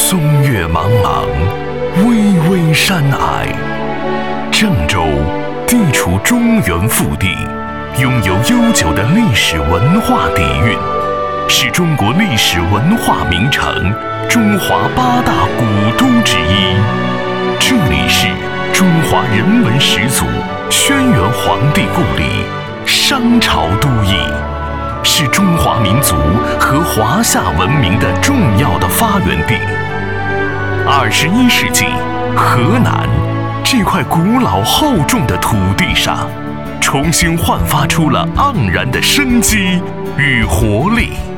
松岳茫茫，巍巍山霭。郑州地处中原腹地，拥有悠久的历史文化底蕴，是中国历史文化名城、中华8大古都之一。这里是中华人文始祖轩辕皇帝故里，商朝都邑，是中华民族和华夏文明的重要的发源地。21世纪，河南这块古老厚重的土地上，重新焕发出了盎然的生机与活力。